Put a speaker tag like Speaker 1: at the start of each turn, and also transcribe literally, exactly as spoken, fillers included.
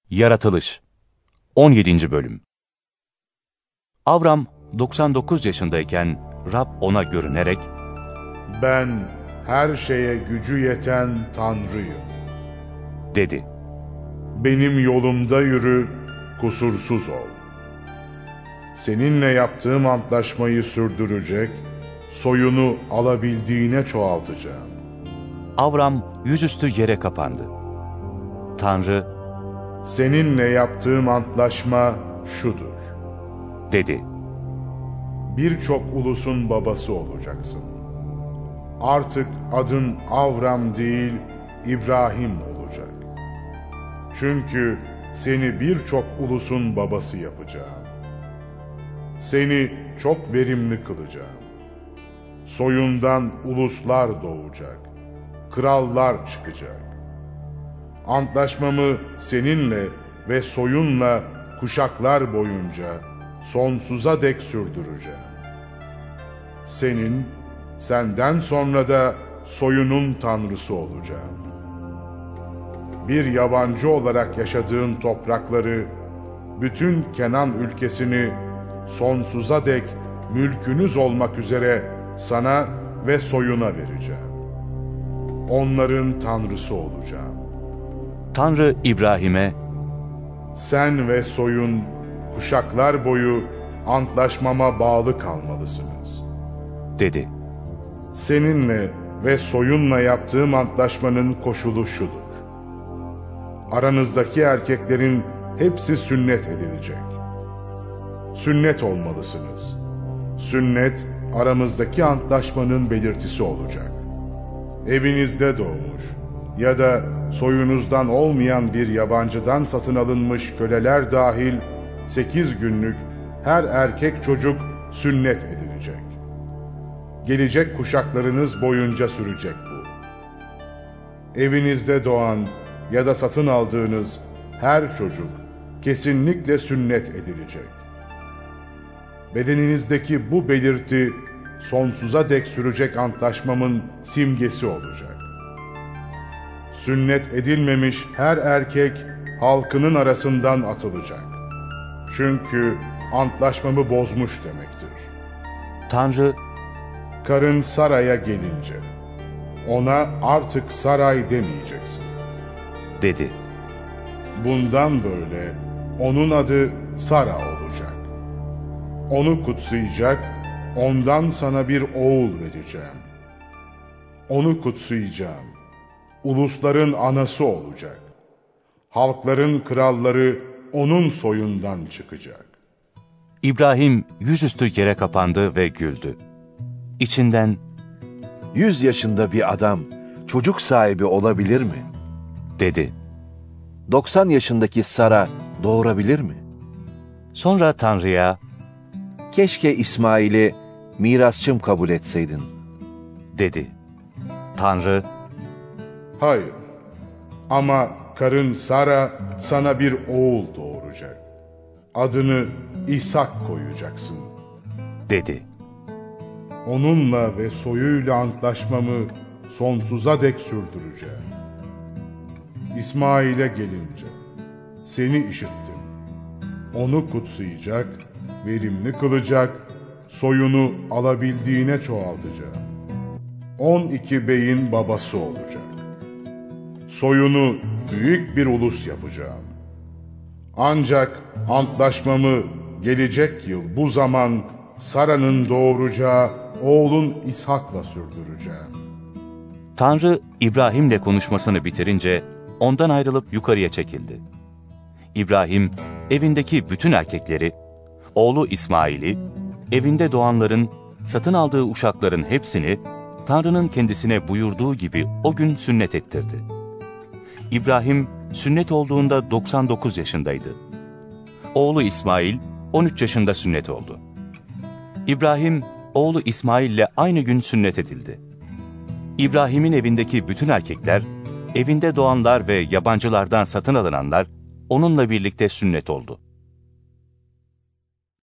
Speaker 1: Yaratılış on yedinci Bölüm. Avram doksan dokuz yaşındayken Rab ona görünerek,
Speaker 2: "Ben her şeye gücü yeten Tanrıyım"
Speaker 1: dedi.
Speaker 2: "Benim yolumda yürü, kusursuz ol. Seninle yaptığım antlaşmayı sürdürecek, soyunu alabildiğine çoğaltacağım."
Speaker 1: Avram yüzüstü yere kapandı. Tanrı,
Speaker 2: "Seninle yaptığım antlaşma şudur:
Speaker 1: dedi.
Speaker 2: Birçok ulusun babası olacaksın. Artık adın Avram değil, İbrahim olacak. Çünkü seni birçok ulusun babası yapacağım. Seni çok verimli kılacağım. Soyundan uluslar doğacak, krallar çıkacak. Antlaşmamı seninle ve soyunla kuşaklar boyunca sonsuza dek sürdüreceğim. Senin, senden sonra da soyunun Tanrısı olacağım. Bir yabancı olarak yaşadığın toprakları, bütün Kenan ülkesini sonsuza dek mülkünüz olmak üzere sana ve soyuna vereceğim. Onların Tanrısı olacağım."
Speaker 1: Tanrı İbrahim'e,
Speaker 2: "Sen ve soyun kuşaklar boyu antlaşmama bağlı kalmalısınız"
Speaker 1: dedi.
Speaker 2: "Seninle ve soyunla yaptığım antlaşmanın koşulu şudur: aranızdaki erkeklerin hepsi sünnet edilecek. Sünnet olmalısınız. Sünnet, aramızdaki antlaşmanın belirtisi olacak. Evinizde doğmuş ya da soyunuzdan olmayan bir yabancıdan satın alınmış köleler dahil sekiz günlük her erkek çocuk sünnet edilecek. Gelecek kuşaklarınız boyunca sürecek bu. Evinizde doğan ya da satın aldığınız her çocuk kesinlikle sünnet edilecek. Bedeninizdeki bu belirti sonsuza dek sürecek antlaşmamın simgesi olacak. Sünnet edilmemiş her erkek halkının arasından atılacak. Çünkü antlaşmamı bozmuş demektir."
Speaker 1: Tanrı,
Speaker 2: "Karın Sara'ya gelince ona artık Saray demeyeceksin.
Speaker 1: dedi.
Speaker 2: Bundan böyle onun adı Sara olacak. Onu kutsayacak, ondan sana bir oğul vereceğim. Onu kutsayacağım. Ulusların anası olacak. Halkların kralları onun soyundan çıkacak."
Speaker 1: İbrahim yüzüstü yere kapandı ve güldü. İçinden,
Speaker 3: Yüz yaşında bir adam çocuk sahibi olabilir mi?
Speaker 1: dedi.
Speaker 3: Doksan yaşındaki Sara doğurabilir mi?
Speaker 1: Sonra Tanrı'ya,
Speaker 3: Keşke İsmail'i mirasçım kabul etseydin.
Speaker 1: dedi. Tanrı,
Speaker 2: "Hayır, ama karın Sara sana bir oğul doğuracak. Adını İshak koyacaksın."
Speaker 1: dedi.
Speaker 2: "Onunla ve soyuyla antlaşmamı sonsuza dek sürdüreceğim." İsmail'e gelince seni işittim. Onu kutsayacak, verimli kılacak, soyunu alabildiğine çoğaltacağım. On iki beyin babası olacak. Soyunu büyük bir ulus yapacağım. Ancak antlaşmamı gelecek yıl bu zaman Sara'nın doğuracağı oğlun İshak'la sürdüreceğim."
Speaker 1: Tanrı İbrahim'le konuşmasını bitirince ondan ayrılıp yukarıya çekildi. İbrahim evindeki bütün erkekleri, oğlu İsmail'i, evinde doğanların, satın aldığı uşakların hepsini Tanrı'nın kendisine buyurduğu gibi o gün sünnet ettirdi. İbrahim sünnet olduğunda doksan dokuz yaşındaydı. Oğlu İsmail on üç yaşında sünnet oldu. İbrahim oğlu İsmail'le aynı gün sünnet edildi. İbrahim'in evindeki bütün erkekler, evinde doğanlar ve yabancılardan satın alınanlar onunla birlikte sünnet oldu.